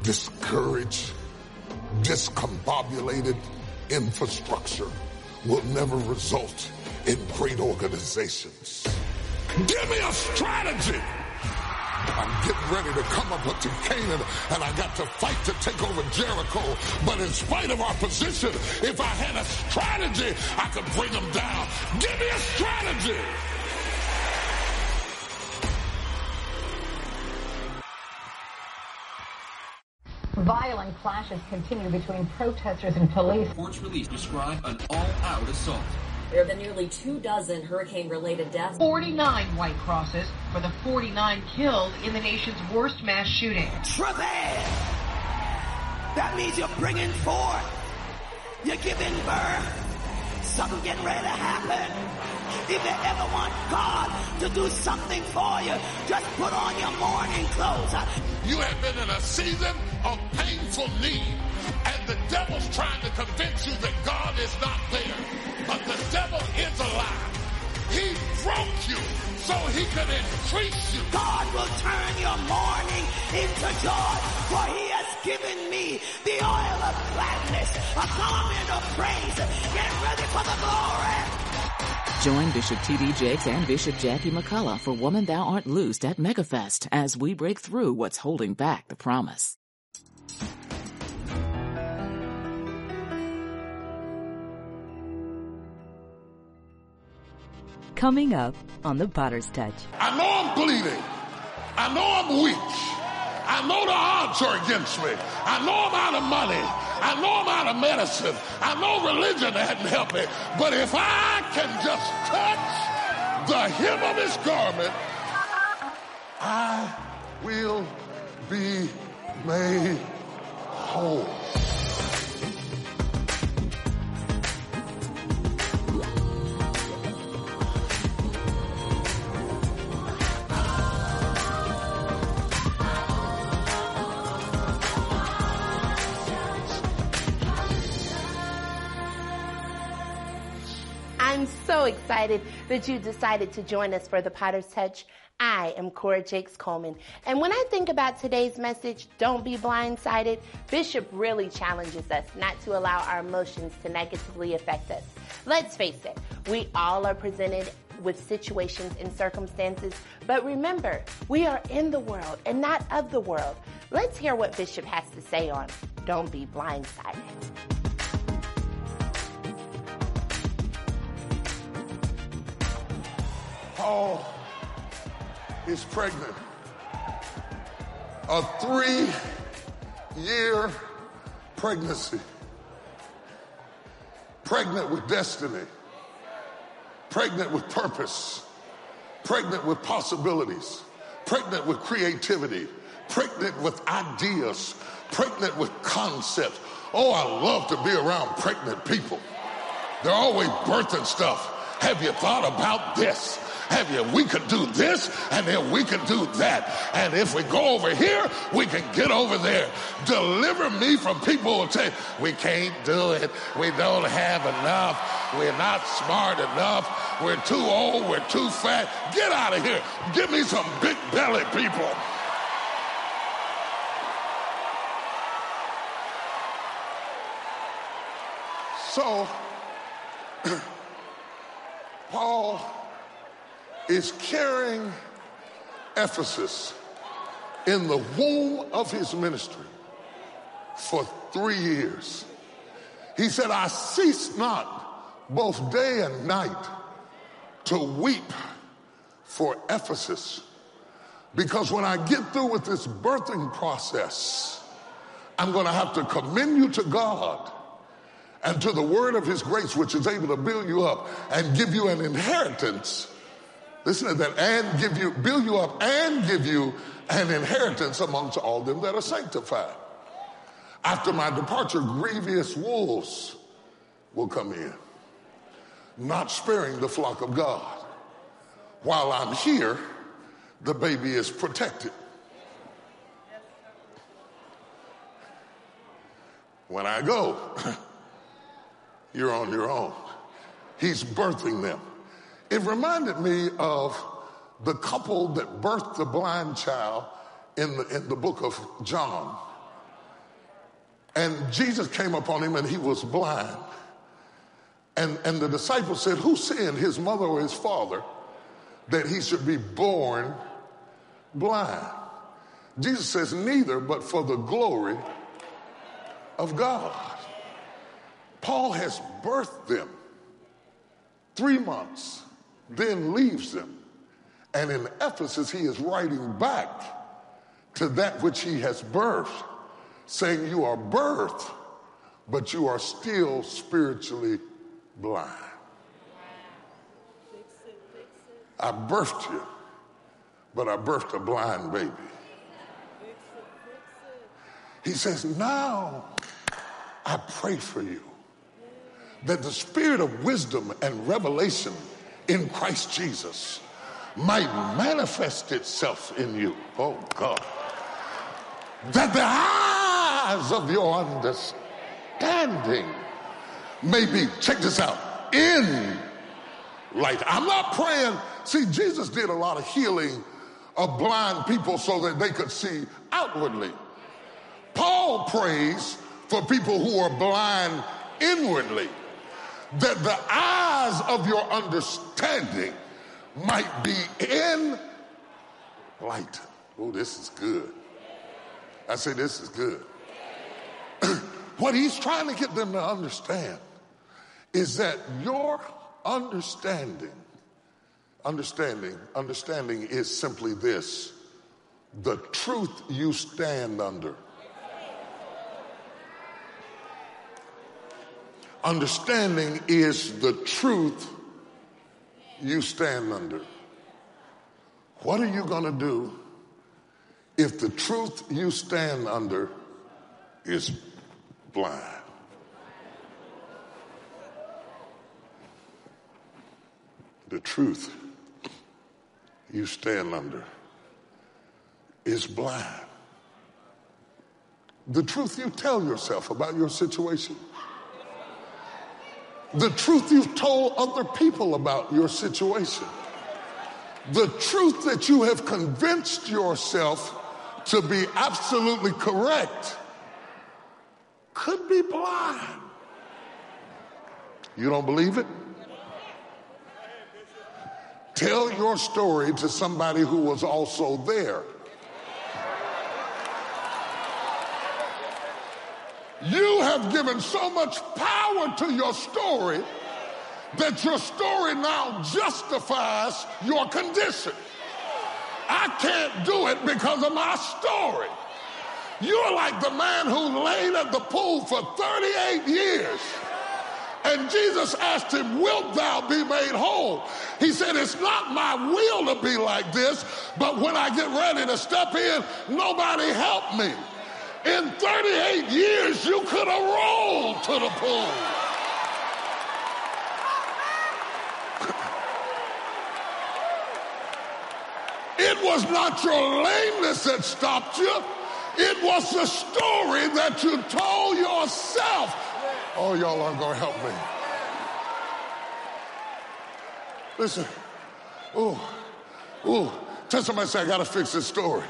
discouraged, discombobulated infrastructure will never result in great organizations. Give me a strategy. I'm getting ready to come up to Canaan, and I got to fight to take over Jericho. But in spite of our position, if I had a strategy, I could bring them down. Give me a strategy. Violent clashes continue between protesters and police. Reports released describe an all-out assault. There have been nearly 24 hurricane-related deaths. 49 white crosses for the 49 killed in the nation's worst mass shooting. Travail! That means you're bringing forth. You're giving birth. Something getting ready to happen. If you ever want God to do something for you, just put on your mourning clothes. You have been in a season of painful need, and the devil's trying to convince you that God is not there. But the devil is a lie. He broke you so he can increase you. God will turn your mourning into joy, for he has given me the oil of gladness, a garment of praise. Get ready for the glory. Join Bishop T.D. Jakes and Bishop Jackie McCullough for Woman Thou Art Loosed at MegaFest as we break through what's holding back the promise. Coming up on The Potter's Touch. I know I'm bleeding. I know I'm weak. I know the odds are against me. I know I'm out of money. I know I'm out of medicine. I know religion hadn't helped me. But if I can just touch the hem of his garment, I will be made whole. I'm so excited that you decided to join us for the Potter's Touch. I am Cora Jakes Coleman. And when I think about today's message, don't be blindsided, Bishop really challenges us not to allow our emotions to negatively affect us. Let's face it, we all are presented with situations and circumstances, but remember, we are in the world and not of the world. Let's hear what Bishop has to say on Don't Be Blindsided. Paul is pregnant. A 3-year pregnancy. Pregnant with destiny. Pregnant with purpose. Pregnant with possibilities. Pregnant with creativity. Pregnant with ideas. Pregnant with concepts. Oh, I love to be around pregnant people. They're always birthing stuff. Have you thought about this? We could do this, and then we could do that. And if we go over here, we can get over there. Deliver me from people who say, we can't do it. We don't have enough. We're not smart enough. We're too old. We're too fat. Get out of here. Give me some big belly people. So, Paul is carrying Ephesus in the womb of his ministry for 3 years. He said, I cease not both day and night to weep for Ephesus, because when I get through with this birthing process, I'm going to have to commend you to God and to the word of his grace, which is able to build you up and give you an inheritance. Listen to that, and build you up and give you an inheritance amongst all them that are sanctified. After my departure, grievous wolves will come in, not sparing the flock of God. While I'm here, the baby is protected. When I go, you're on your own. He's birthing them. It reminded me of the couple that birthed the blind child in the book of John. And Jesus came upon him and he was blind. And the disciples said, who sinned, his mother or his father, that he should be born blind? Jesus says, neither, but for the glory of God. Paul has birthed them 3 months, then leaves them. And in Ephesus, he is writing back to that which he has birthed, saying you are birthed, but you are still spiritually blind. I birthed you, but I birthed a blind baby. He says, now I pray for you that the spirit of wisdom and revelation in Christ Jesus might manifest itself in you. Oh God. That the eyes of your understanding may be, check this out, in light. I'm not praying. See, Jesus did a lot of healing of blind people so that they could see outwardly. Paul prays for people who are blind inwardly, that the eyes of your understanding might be in light. Oh, this is good. I say this is good. What he's trying to get them to understand is that your understanding is simply this: the truth you stand under. Understanding is the truth you stand under. What are you going to do if the truth you stand under is blind? The truth you stand under is blind. The truth you tell yourself about your situation. The truth you've told other people about your situation. The truth that you have convinced yourself to be absolutely correct could be blind. You don't believe it? Tell your story to somebody who was also there. You have given so much power to your story that your story now justifies your condition. I can't do it because of my story. You're like the man who laid at the pool for 38 years. And Jesus asked him, wilt thou be made whole? He said, it's not my will to be like this, but when I get ready to step in, nobody helped me. In 38 years, you could have rolled to the pool. It was not your lameness that stopped you. It was the story that you told yourself. Oh, y'all aren't going to help me. Listen. Tell somebody, say, I got to fix this story.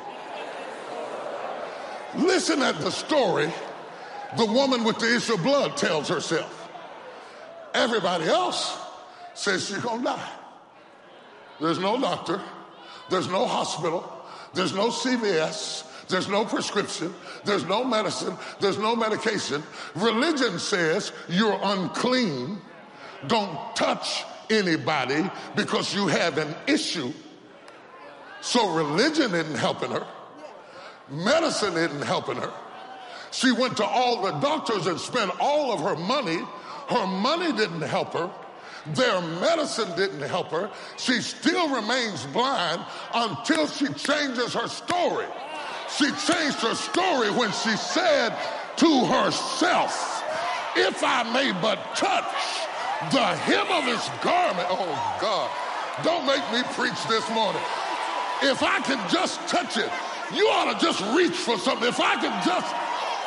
Listen at the story the woman with the issue of blood tells herself. Everybody else says she's going to die. There's no doctor. There's no hospital. There's no CVS. There's no prescription. There's no medicine. There's no medication. Religion says you're unclean. Don't touch anybody because you have an issue. So religion isn't helping her. Medicine isn't helping her. She went to all the doctors and spent all of her money. Her money didn't help her. Their medicine didn't help her. She still remains blind until she changes her story. She changed her story when she said to herself, if I may but touch the hem of his garment. Oh God, don't make me preach this morning. If I can just touch it, you ought to just reach for something. If I can just,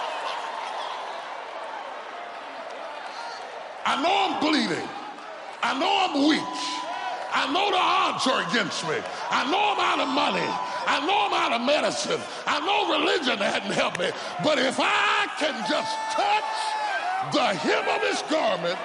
I know I'm bleeding. I know I'm weak. I know the odds are against me. I know I'm out of money. I know I'm out of medicine. I know religion hadn't helped me. But if I can just touch the hem of his garment,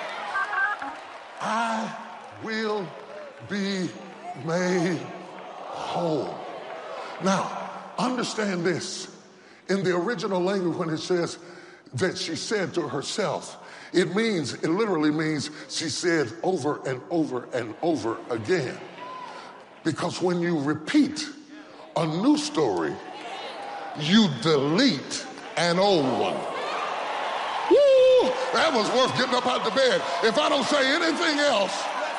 I will be made whole. Now, understand this. In the original language, when it says that she said to herself, it literally means she said over and over and over again. Because when you repeat a new story, you delete an old one. Woo! That was worth getting up out of bed. If I don't say anything else,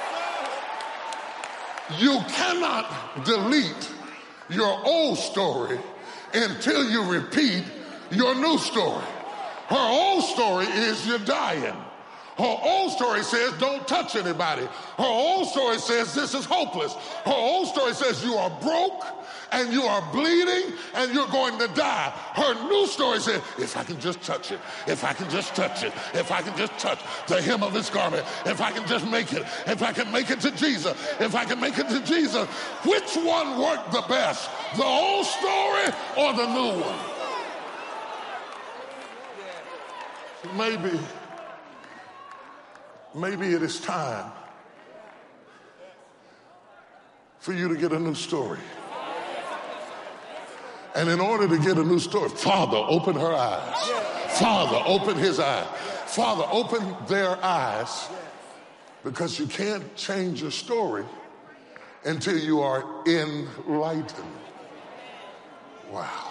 you cannot delete your old story until you repeat your new story. Her old story is you're dying. Her old story says don't touch anybody. Her old story says this is hopeless. Her old story says you are broke and you are bleeding and you're going to die. Her new story says, if I can just touch it, if I can just touch it, if I can just touch the hem of his garment, if I can just make it, if I can make it to Jesus, if I can make it to Jesus. Which one worked the best, the old story or the new one? Maybe it is time for you to get a new story. And in order to get a new story, Father, open her eyes. Father, open his eyes. Father, open their eyes, because you can't change your story until you are enlightened. Wow.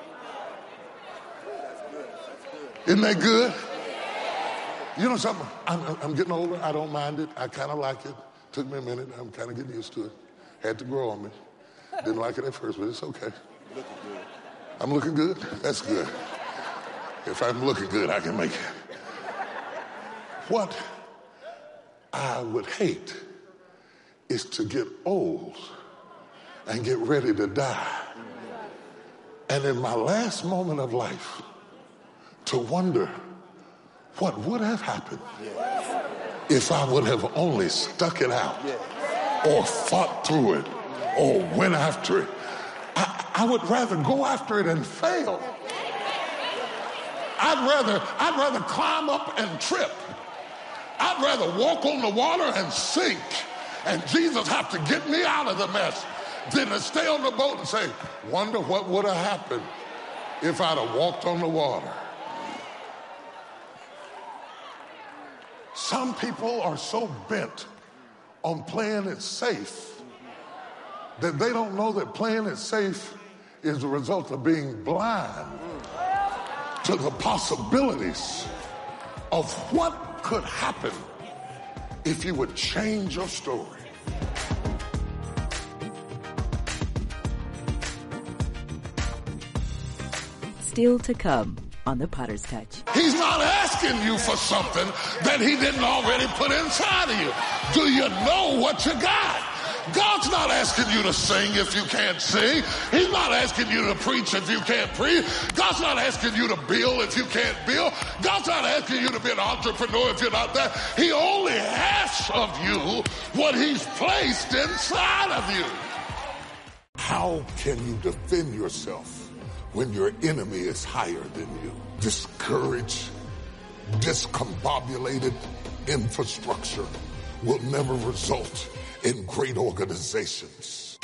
Isn't that good? You know something? I'm getting older. I don't mind it. I kind of like it. Took me a minute. I'm kind of getting used to it. Had to grow on me. Didn't like it at first, but it's okay. I'm looking good? That's good. If I'm looking good, I can make it. What I would hate is to get old and get ready to die. And in my last moment of life, to wonder what would have happened if I would have only stuck it out or fought through it or went after it. I would rather go after it and fail. I'd rather climb up and trip. I'd rather walk on the water and sink and Jesus have to get me out of the mess than to stay on the boat and say, wonder what would have happened if I'd have walked on the water. Some people are so bent on playing it safe that they don't know that playing it safe is the result of being blind to the possibilities of what could happen if you would change your story. Still to come on the Potter's Touch. He's not asking you for something that he didn't already put inside of you. Do you know what you got? God's not asking you to sing if you can't sing. He's not asking you to preach if you can't preach. God's not asking you to build if you can't build. God's not asking you to be an entrepreneur if you're not that. He only asks of you what he's placed inside of you. How can you defend yourself when your enemy is higher than you? Discouraged, discombobulated infrastructure will never result in great organizations.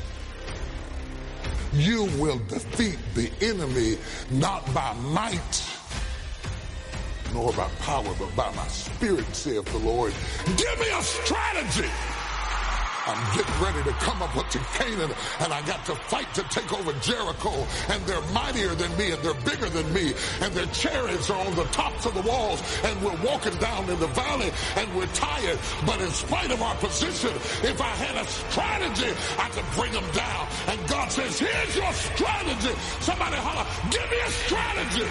You will defeat the enemy not by might nor by power, but by my spirit, saith the Lord. Give me a strategy. I'm getting ready to come up to Canaan, and I got to fight to take over Jericho, and they're mightier than me, and they're bigger than me, and their chariots are on the tops of the walls, and we're walking down in the valley, and we're tired. But in spite of our position, if I had a strategy, I could bring them down. And God says, here's your strategy. Somebody holler, give me a strategy.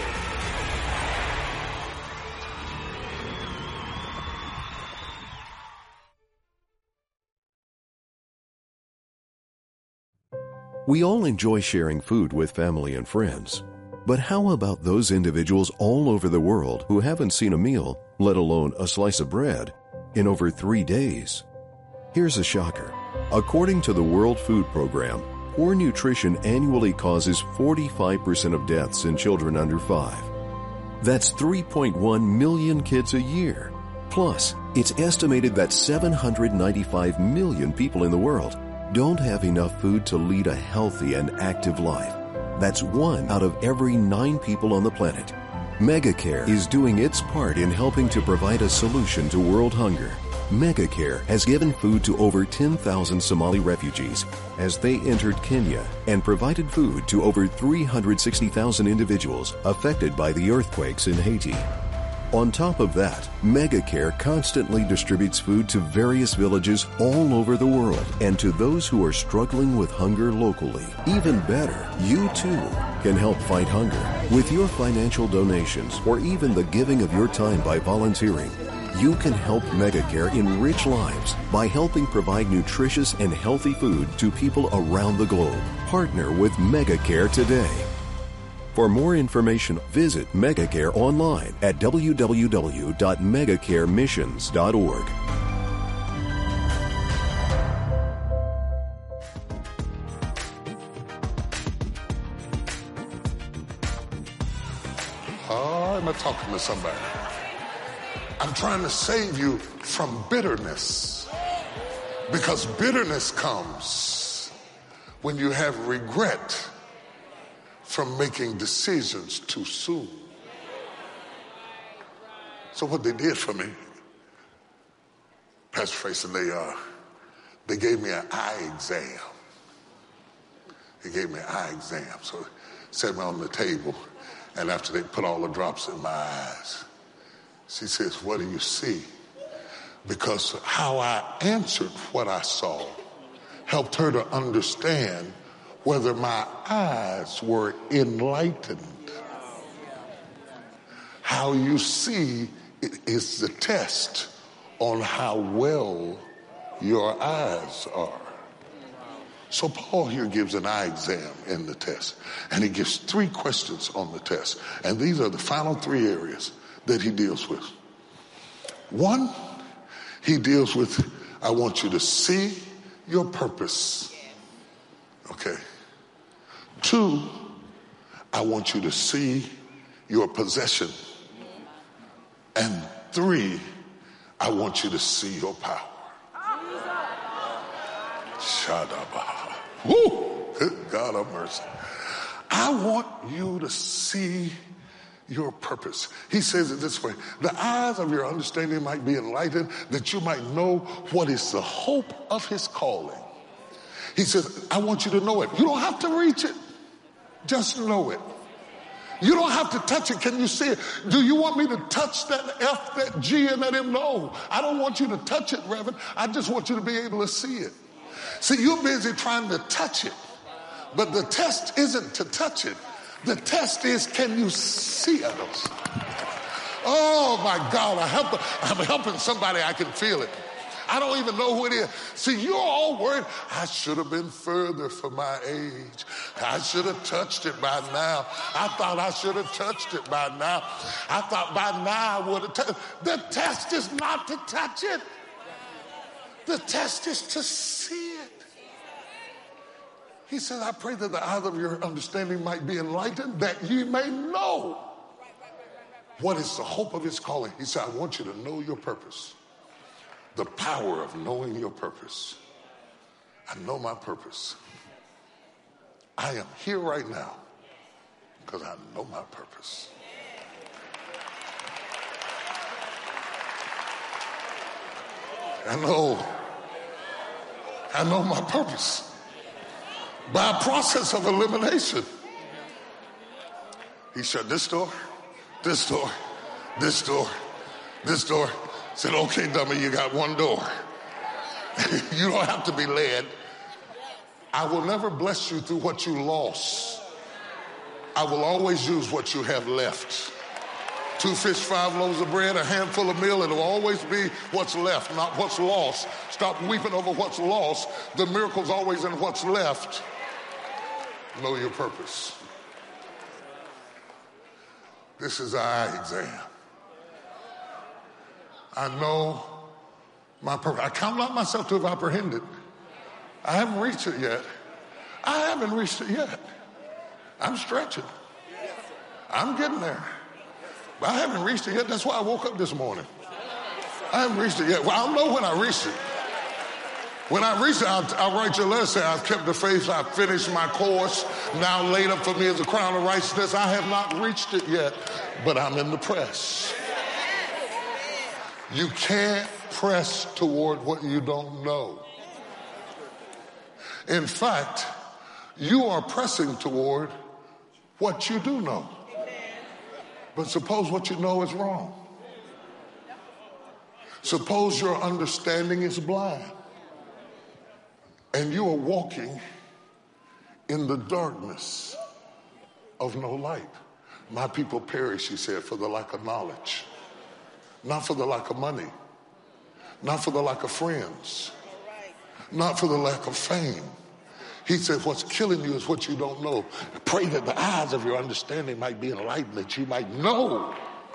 We all enjoy sharing food with family and friends. But how about those individuals all over the world who haven't seen a meal, let alone a slice of bread, in over 3 days? Here's a shocker. According to the World Food Program, poor nutrition annually causes 45% of deaths in children under 5. That's 3.1 million kids a year. Plus, it's estimated that 795 million people in the world don't have enough food to lead a healthy and active life. That's 1 out of every 9 people on the planet. Megacare is doing its part in helping to provide a solution to world hunger. Megacare has given food to over 10,000 Somali refugees as they entered Kenya and provided food to over 360,000 individuals affected by the earthquakes in Haiti. On top of that, Megacare constantly distributes food to various villages all over the world and to those who are struggling with hunger locally. Even better, you too can help fight hunger with your financial donations or even the giving of your time by volunteering. You can help Megacare enrich lives by helping provide nutritious and healthy food to people around the globe. Partner with Megacare today. For more information, visit Megacare online at www.megacaremissions.org. Oh, am I talking to somebody? I'm trying to save you from bitterness, because bitterness comes when you have regret from making decisions too soon. So what they did for me, Pastor Tracy, they gave me an eye exam. They gave me an eye exam. So they set me on the table, and after they put all the drops in my eyes, she says, what do you see? Because how I answered what I saw helped her to understand whether my eyes were enlightened. How you see is the test on how well your eyes are. So Paul here gives an eye exam in the test, and he gives 3 questions on the test. And these are the final 3 areas that he deals with. 1, he deals with, I want you to see your purpose. Okay. 2, I want you to see your possession. And 3, I want you to see your power. Shadaba. Woo! God have mercy. I want you to see your purpose. He says it this way: the eyes of your understanding might be enlightened, that you might know what is the hope of his calling. He says, I want you to know it. You don't have to reach it. Just know it. You don't have to touch it. Can you see it? Do you want me to touch that F, that G, and that M? No. I don't want you to touch it, Reverend. I just want you to be able to see it. See, you're busy trying to touch it. But the test isn't to touch it. The test is, can you see it? Oh, my God. I'm helping somebody. I can feel it. I don't even know who it is. See, you're all worried. I should have been further for my age. I should have touched it by now. I thought I should have touched it by now. I thought by now I would have touched it. The test is not to touch it. The test is to see it. He said, I pray that the eyes of your understanding might be enlightened, that ye may know what is the hope of his calling. He said, I want you to know your purpose. The power of knowing your purpose. I know my purpose. I am here right now because I know my purpose. I know my purpose. By a process of elimination. He shut this door, this door, this door, this door. Said, okay, dummy, you got one door. You don't have to be led. I will never bless you through what you lost. I will always use what you have left. 2 fish, 5 loaves of bread, a handful of meal. It'll always be what's left, not what's lost. Stop weeping over what's lost. The miracle's always in what's left. Know your purpose. This is our eye exam. I know my purpose. I count not myself to have apprehended. I haven't reached it yet. I haven't reached it yet. I'm stretching. I'm getting there. But I haven't reached it yet. That's why I woke up this morning. I haven't reached it yet. Well, I'll know when I reach it. When I reach it, I'll write your letter, say, I've kept the faith, I've finished my course. Now laid up for me is a crown of righteousness. I have not reached it yet, but I'm in the press. You can't press toward what you don't know. In fact, you are pressing toward what you do know. But suppose what you know is wrong. Suppose your understanding is blind and you are walking in the darkness of no light. My people perish, he said, for the lack of knowledge, not for the lack of money, not for the lack of friends, not for the lack of fame. He said, what's killing you is what you don't know. Pray that the eyes of your understanding might be enlightened, that you might know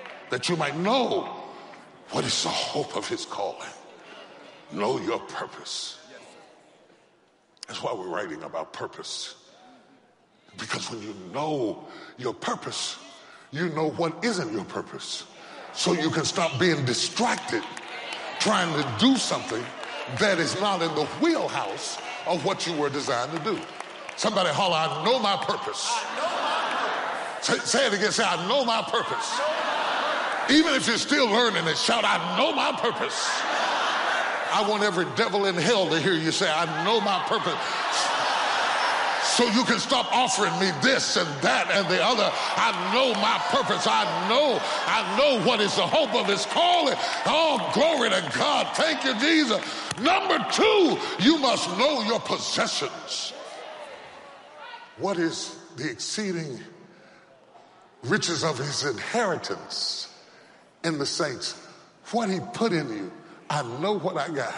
what is the hope of his calling. Know your purpose. That's why we're writing about purpose. Because when you know your purpose, you know what isn't your purpose. So you can stop being distracted trying to do something that is not in the wheelhouse of what you were designed to do. Somebody holler, I know my purpose. Say it again, say, I know my purpose. Even if you're still learning it, shout, I know my purpose. I want every devil in hell to hear you say, I know my purpose. So you can stop offering me this and that and the other. I know my purpose. I know what is the hope of his calling. Oh, glory to God. Thank you, Jesus. Number 2, you must know your possessions. What is the exceeding riches of his inheritance in the saints? What he put in you. I know what I got.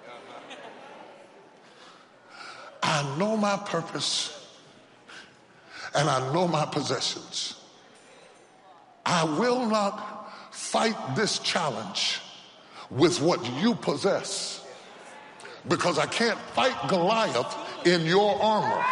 I know my purpose and I know my possessions. I will not fight this challenge with what you possess because I can't fight Goliath in your armor.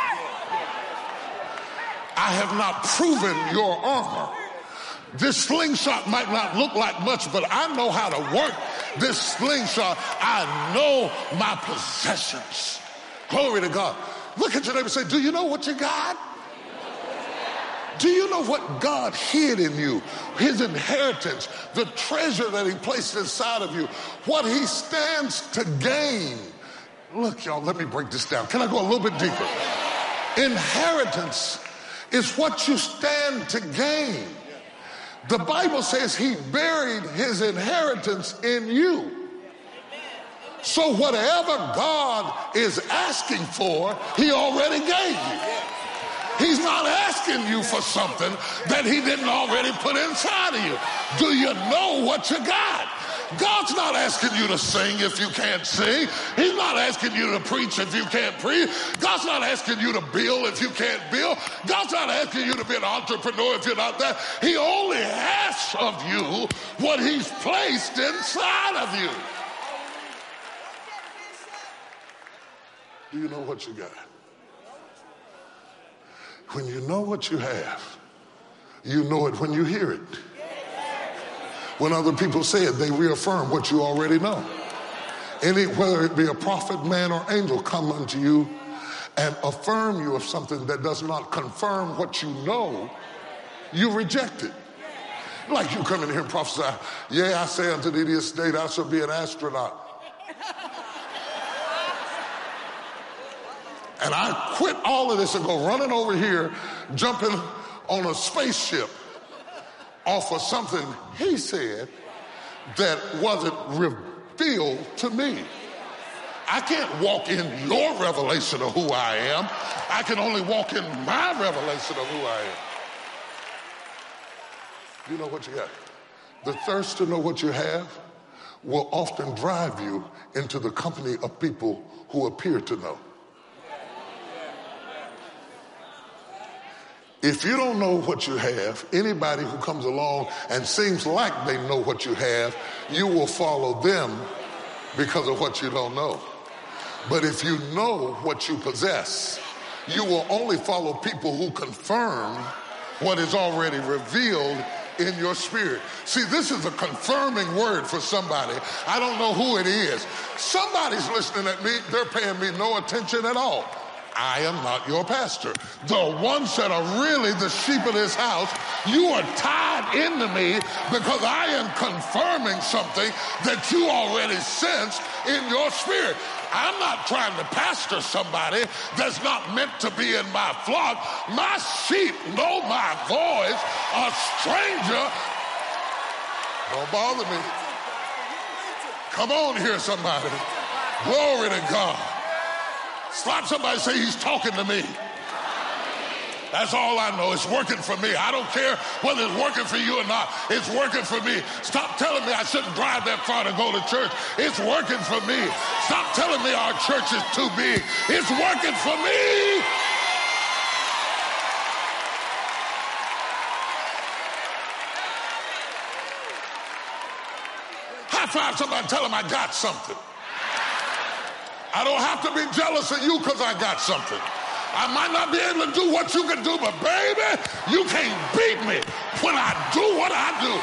I have not proven your armor. This slingshot might not look like much, but I know how to work this slingshot. I know my possessions. Glory to God. Look at your neighbor and say, do you know what you got? Do you know what God hid in you? His inheritance, the treasure that he placed inside of you, what he stands to gain. Look, y'all, let me break this down. Can I go a little bit deeper? Inheritance is what you stand to gain. The Bible says he buried his inheritance in you. So whatever God is asking for, he already gave you. He's not asking you for something that he didn't already put inside of you. Do you know what you got? God's not asking you to sing if you can't sing. He's not asking you to preach if you can't preach. God's not asking you to build if you can't build. God's not asking you to be an entrepreneur if you're not that. He only asks of you what he's placed inside of you. Do you know what you got? When you know what you have, you know it when you hear it. When other people say it, they reaffirm what you already know. Whether it be a prophet, man, or angel come unto you and affirm you of something that does not confirm what you know, you reject it. Like you come in here and prophesy, yeah, I say unto thee this day thou shalt be an astronaut. And I quit all of this and go running over here, jumping on a spaceship off of something he said that wasn't revealed to me. I can't walk in your revelation of who I am. I can only walk in my revelation of who I am. You know what you got? The thirst to know what you have will often drive you into the company of people who appear to know. If you don't know what you have, anybody who comes along and seems like they know what you have, you will follow them because of what you don't know. But if you know what you possess, You will only follow people who confirm what is already revealed in your spirit. See, this is a confirming word for somebody. I don't know who it is. Somebody's listening at me. They're paying me no attention at all. I am not your pastor. The ones that are really the sheep of this house, you are tied into me because I am confirming something that you already sense in your spirit. I'm not trying to pastor somebody that's not meant to be in my flock. My sheep know my voice. A stranger, don't bother me. Come on here, somebody. Glory to God. Slap somebody, say he's talking to me. That's all I know. It's working for me. I don't care whether it's working for you or not. It's working for me. Stop telling me I shouldn't drive that far to go to church. It's working for me. Stop telling me our church is too big. It's working for me. High five somebody, tell them I got something. I don't have to be jealous of you because I got something. I might not be able to do what you can do, but baby, you can't beat me when I do what I do.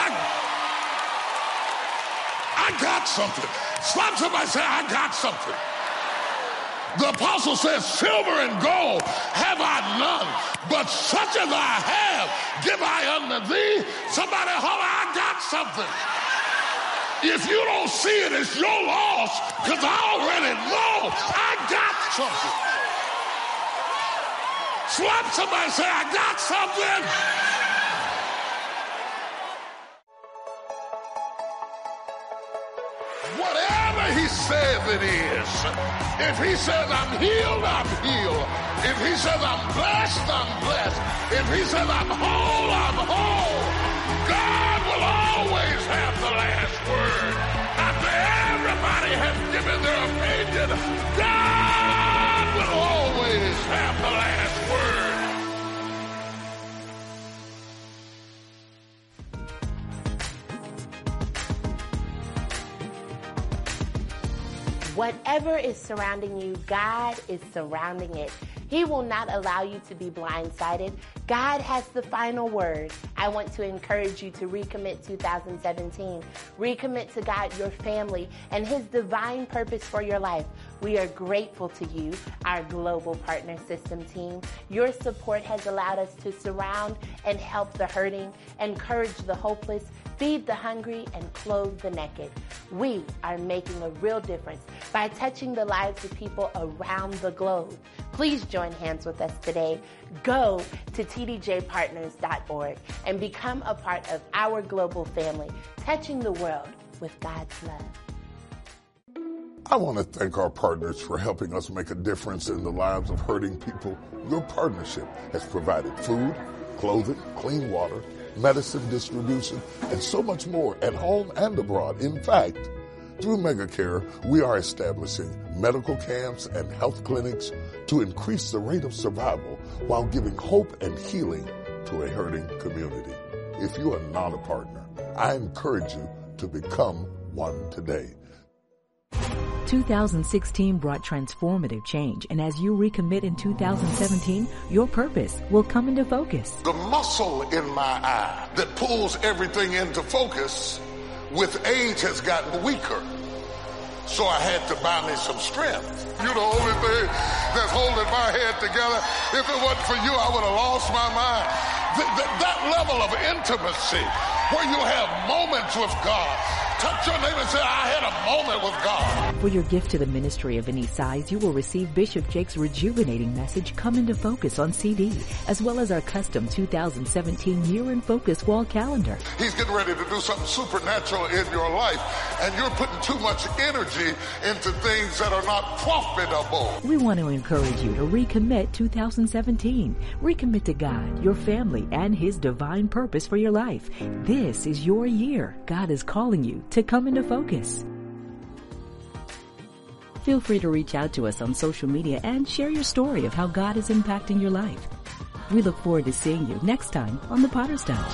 I got something. Slap somebody, say, I got something. The apostle says, silver and gold have I none, but such as I have give I unto thee. Somebody holler, I got something. If you don't see it, it's your loss, because I already know I got something. Slap somebody, say, I got something. Whatever he says it is. If he says I'm healed, I'm healed. If he says I'm blessed, I'm blessed. If he says I'm whole, I'm whole. God will always have the last word. After everybody has given their opinion, God will always have the last word. Whatever is surrounding you, God is surrounding it. He will not allow you to be blindsided. God has the final word. I want to encourage you to recommit 2017. Recommit to God, your family, and His divine purpose for your life. We are grateful to you, our Global Partner System team. Your support has allowed us to surround and help the hurting, encourage the hopeless, feed the hungry, and clothe the naked. We are making a real difference by touching the lives of people around the globe. Please join hands with us today. Go to tdjpartners.org and become a part of our global family, touching the world with God's love. I want to thank our partners for helping us make a difference in the lives of hurting people. Your partnership has provided food, clothing, clean water, medicine distribution, and so much more at home and abroad. In fact, through MegaCare, we are establishing medical camps and health clinics to increase the rate of survival while giving hope and healing to a hurting community. If you are not a partner, I encourage you to become one today. 2016 brought transformative change, and as you recommit in 2017, your purpose will come into focus. The muscle in my eye that pulls everything into focus with age has gotten weaker. So I had to buy me some strength. You're the only thing that's holding my head together. If it wasn't for you, I would have lost my mind. That level of intimacy where you have moments with God. Touch your neighbor and say, I had a moment with God. For your gift to the ministry of any size, you will receive Bishop Jake's rejuvenating message, Come Into Focus, on CD, as well as our custom 2017 Year in Focus wall calendar. He's getting ready to do something supernatural in your life, and you're putting too much energy into things that are not profitable. We want to encourage you to recommit 2017. Recommit to God, your family, and His divine purpose for your life. This is your year. God is calling you to come into focus. Feel free to reach out to us on social media and share your story of how God is impacting your life. We look forward to seeing you next time on The Potter's Touch.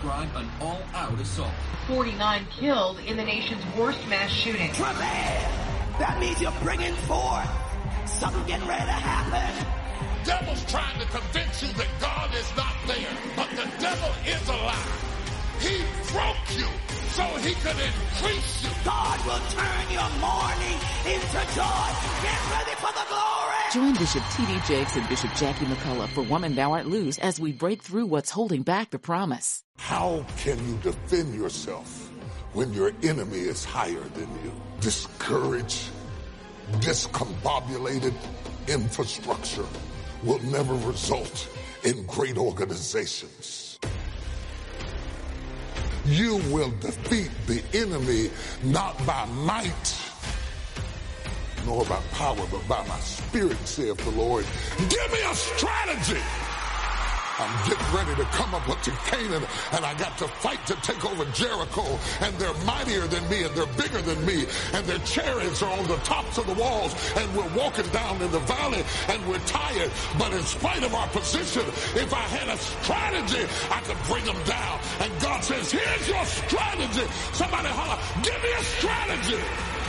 describe an all-out assault. 49 killed in the nation's worst mass shooting. Travail! That means you're bringing forth something getting ready to happen. Devil's trying to convince you that God is not there, but the devil is a lie. He broke you so he could increase you. God will turn your mourning into joy. Get ready for the glory. Join Bishop T.D. Jakes and Bishop Jackie McCullough for Woman Thou Art Loose as we break through what's holding back the promise. How can you defend yourself when your enemy is higher than you? Discouraged, discombobulated infrastructure will never result in great organizations. You will defeat the enemy not by might, nor by power, but by my spirit, saith the Lord. Give me a strategy. I'm getting ready to come up to Canaan, and I got to fight to take over Jericho, and they're mightier than me, and they're bigger than me, and their chariots are on the tops of the walls, and we're walking down in the valley, and we're tired. But in spite of our position, if I had a strategy, I could bring them down. And God says, here's your strategy. Somebody holler, give me a strategy.